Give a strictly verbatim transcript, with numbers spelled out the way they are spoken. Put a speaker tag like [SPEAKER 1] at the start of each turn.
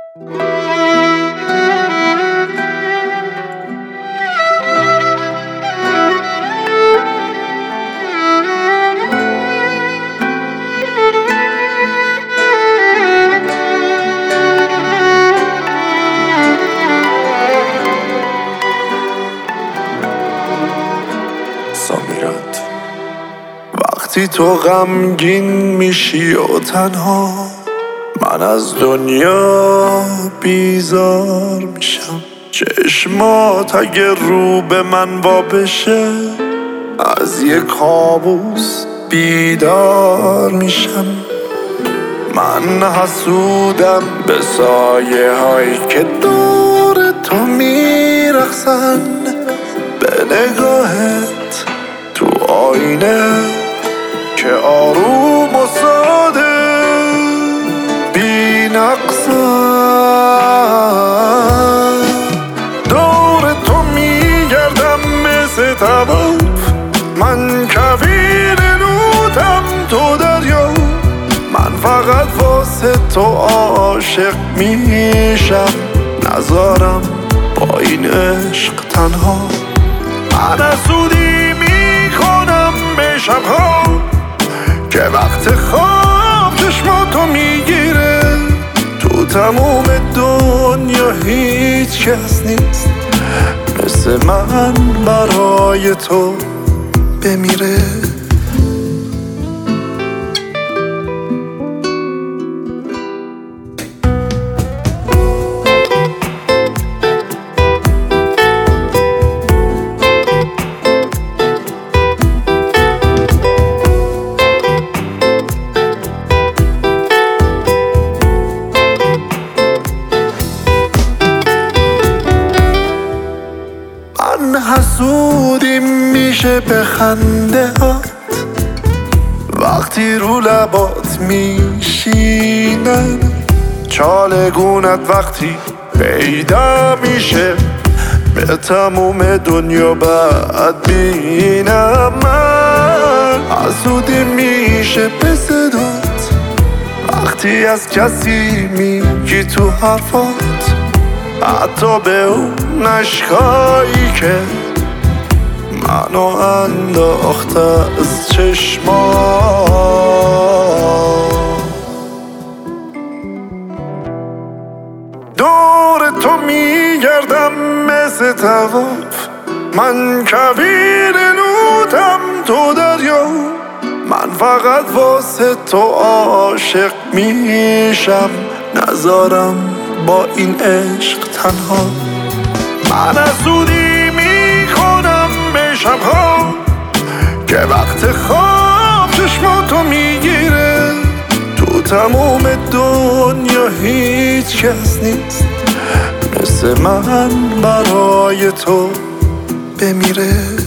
[SPEAKER 1] وقتی تو غمگین میشی و تنها، من از دنیا بیزار میشم. چشمات اگه رو به من وا بشه، از یه کابوس بیدار میشم. من حسودم به سایه هایی که دور تو میرقصن، به نگاهت تو آینه که آروم و ساده بی نقصن. دور تو میگردم مثل طواف، من کویر لوتم تو دریا. من فقط واسه تو عاشق میشم، نذارم با این عشق تنها. من حسودی میکنم به شبها که وقت خواب چشماتو میگیره. تو تموم دنیا هیچ کس نیست مثل من برای تو بمیره. حسودیم میشه به خنده هات، وقتی رو لبات میشینن. چالگونت وقتی پیدا میشه، به تموم دنیا بعد بینم. من حسودیم میشه به صدات، وقتی از کسی میگی تو حرفات، حتی به اون عشقایی که منو انداخته از چشمات. دور تو میگردم مثل طواف، من کویر لوتم تو دریا. من فقط واسه تو عاشق میشم، نذارم با این عشق تنها. من حسودی میکنم به شبها که وقت خواب چشماتو میگیره. تو تموم دنیا هیچ کس نیست مثل من برای تو بمیره.